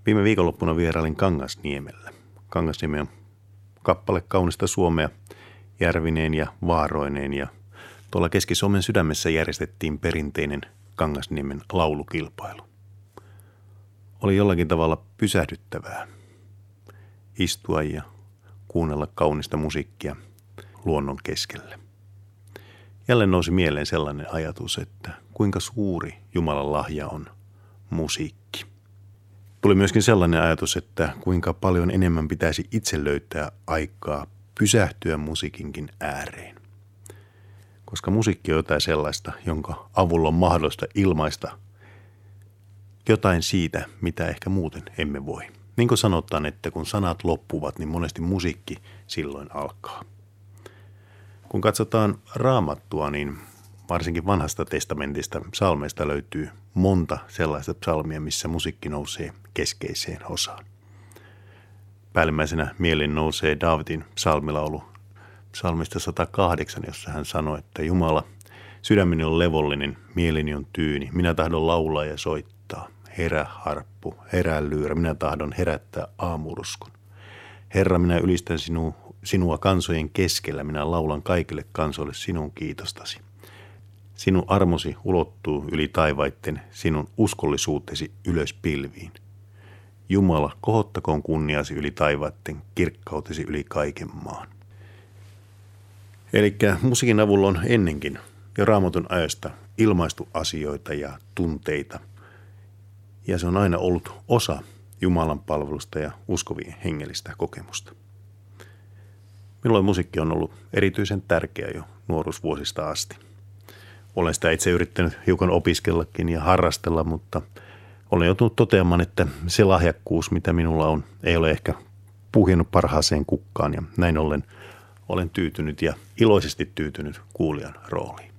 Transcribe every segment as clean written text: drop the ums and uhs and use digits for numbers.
Viime viikonloppuna vierailin Kangasniemellä. Kangasniemi on kappale kaunista Suomea järvineen ja vaaroineen ja tuolla Keski-Suomen sydämessä järjestettiin perinteinen Kangasniemen laulukilpailu. Oli jollakin tavalla pysähdyttävää istua ja kuunnella kaunista musiikkia luonnon keskelle. Jälleen nousi mieleen sellainen ajatus, että kuinka suuri Jumalan lahja on musiikki. Tuli myöskin sellainen ajatus, että kuinka paljon enemmän pitäisi itse löytää aikaa pysähtyä musiikinkin ääreen. Koska musiikki on jotain sellaista, jonka avulla on mahdollista ilmaista jotain siitä, mitä ehkä muuten emme voi. Niin kuin sanotaan, että kun sanat loppuvat, niin monesti musiikki silloin alkaa. Kun katsotaan Raamattua, niin varsinkin vanhasta testamentista psalmeista löytyy monta sellaista psalmia, missä musiikki nousee keskeiseen osaan. Päällimmäisenä mieleen nousee Daavidin psalmilaulu psalmista 108, jossa hän sanoi, että Jumala, sydämeni on levollinen, mieleni on tyyni, minä tahdon laulaa ja soittaa. Herä harppu, herää lyyrä, minä tahdon herättää aamuruskon. Herra, minä ylistän sinua kansojen keskellä, minä laulan kaikille kansoille sinun kiitostasi. Sinun armosi ulottuu yli taivaitten, sinun uskollisuutesi ylös pilviin. Jumala, kohottakoon kunniasi yli taivaitten, kirkkautesi yli kaiken maan. Elikkä musiikin avulla on ennenkin jo Raamatun ajasta ilmaistu asioita ja tunteita. Ja se on aina ollut osa Jumalan palvelusta ja uskovien hengellistä kokemusta. Minulle musiikki on ollut erityisen tärkeä jo nuoruusvuosista asti. Olen sitä itse yrittänyt hiukan opiskellakin ja harrastella, mutta olen joutunut toteamaan, että se lahjakkuus, mitä minulla on, ei ole ehkä puhjennut parhaaseen kukkaan ja näin ollen olen tyytynyt ja iloisesti tyytynyt kuulijan rooliin.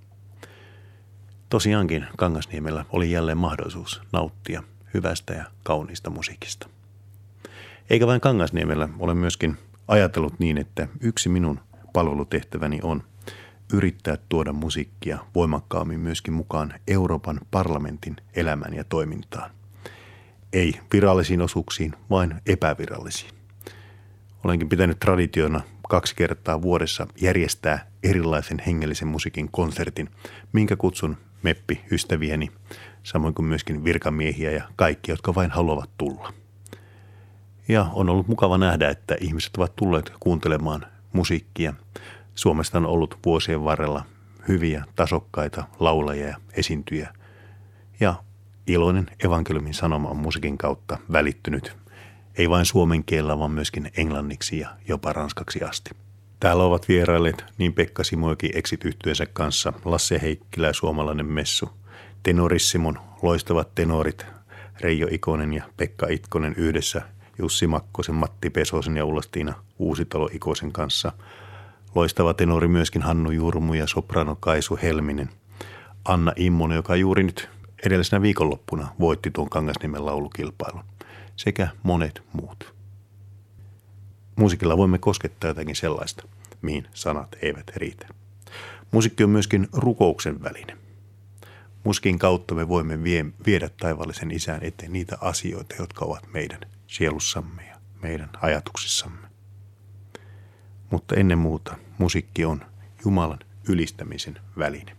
Tosiaankin Kangasniemellä oli jälleen mahdollisuus nauttia hyvästä ja kauniista musiikista. Eikä vain Kangasniemellä, olen myöskin ajatellut niin, että yksi minun palvelutehtäväni on yrittää tuoda musiikkia voimakkaammin myöskin mukaan Euroopan parlamentin elämään ja toimintaan. Ei virallisiin osuuksiin, vain epävirallisiin. Olenkin pitänyt traditiona 2 kertaa vuodessa järjestää erilaisen hengellisen musiikin konsertin, minkä kutsun meppiystävieni, samoin kuin myöskin virkamiehiä ja kaikki, jotka vain haluavat tulla. Ja on ollut mukava nähdä, että ihmiset ovat tulleet kuuntelemaan musiikkia. Suomesta on ollut vuosien varrella hyviä, tasokkaita laulajia ja esiintyjä. Ja iloinen evankeliumin sanoma on musiikin kautta välittynyt, ei vain suomen kielellä, vaan myöskin englanniksi ja jopa ranskaksi asti. Täällä ovat vierailleet niin Pekka Simojoki Exit-yhtyeensä kanssa, Lasse Heikkilä ja Suomalainen Messu, Tenorissimon loistavat tenorit Reijo Ikonen ja Pekka Itkonen yhdessä Jussi Makkosen, Matti Pesosen ja Ulla-Stiina Uusitalo-Ikosen kanssa. Loistava tenori myöskin Hannu Jurmu ja soprano Kaisu Helminen. Anna Immonen, joka juuri nyt edellisenä viikonloppuna voitti tuon Kangasniemen laulukilpailun. Sekä monet muut. Musiikilla voimme koskettaa jotakin sellaista, mihin sanat eivät riitä. Musiikki on myöskin rukouksen väline. Musiikin kautta me voimme viedä taivaallisen Isän eteen niitä asioita, jotka ovat meidän sielussamme ja meidän ajatuksissamme. Mutta ennen muuta musiikki on Jumalan ylistämisen väline.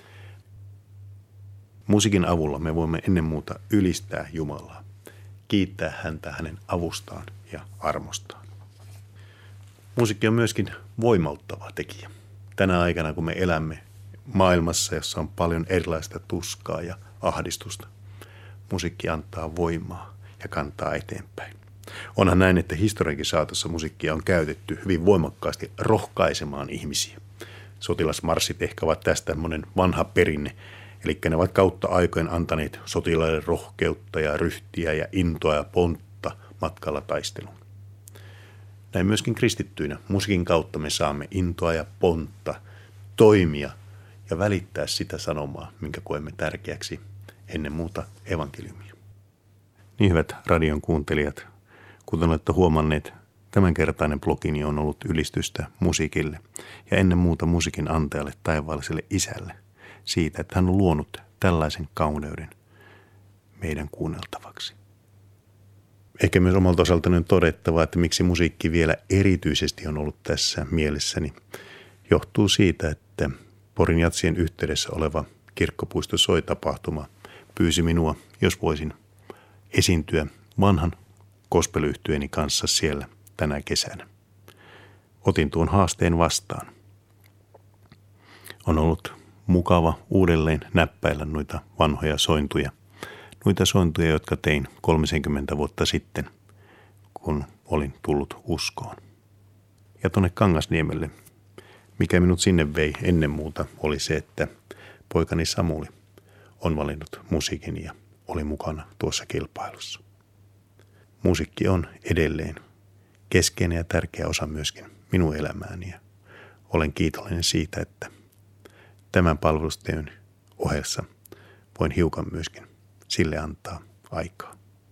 Musiikin avulla me voimme ennen muuta ylistää Jumalaa, kiittää häntä hänen avustaan ja armostaan. Musiikki on myöskin voimauttava tekijä. Tänä aikana, kun me elämme maailmassa, jossa on paljon erilaista tuskaa ja ahdistusta, musiikki antaa voimaa ja kantaa eteenpäin. Onhan näin, että historiankin saatossa musiikkia on käytetty hyvin voimakkaasti rohkaisemaan ihmisiä. Sotilasmarssit ehkä ovat tästä tämmöinen vanha perinne, eli ne ovat kautta aikojen antaneet sotilaille rohkeutta ja ryhtiä ja intoa ja pontta matkalla taisteluun. Näin myöskin kristittyinä musiikin kautta me saamme intoa ja pontta toimia ja välittää sitä sanomaa, minkä koemme tärkeäksi, ennen muuta evankeliumia. Niin hyvät radion kuuntelijat, kuten olette huomanneet, tämänkertainen blogini on ollut ylistystä musiikille ja ennen muuta musiikin antajalle taivaalliselle Isälle siitä, että hän on luonut tällaisen kauneuden meidän kuunneltavaksi. Ehkä myös omalta osaltani on todettava, että miksi musiikki vielä erityisesti on ollut tässä mielessäni, johtuu siitä, että Porin Jatsien yhteydessä oleva Kirkkopuisto soi-tapahtuma pyysi minua, jos voisin esiintyä vanhan gospel-yhtyeeni kanssa siellä tänä kesänä. Otin tuon haasteen vastaan. On ollut mukava uudelleen näppäillä noita vanhoja sointuja. Noita sointuja, jotka tein 30 vuotta sitten, kun olin tullut uskoon. Ja tuonne Kangasniemelle, mikä minut sinne vei ennen muuta, oli se, että poikani Samuli on valinnut musiikin ja oli mukana tuossa kilpailussa. Musiikki on edelleen keskeinen ja tärkeä osa myöskin minun elämääni ja olen kiitollinen siitä, että tämän palvelustyön ohessa voin hiukan myöskin sille antaa aikaa.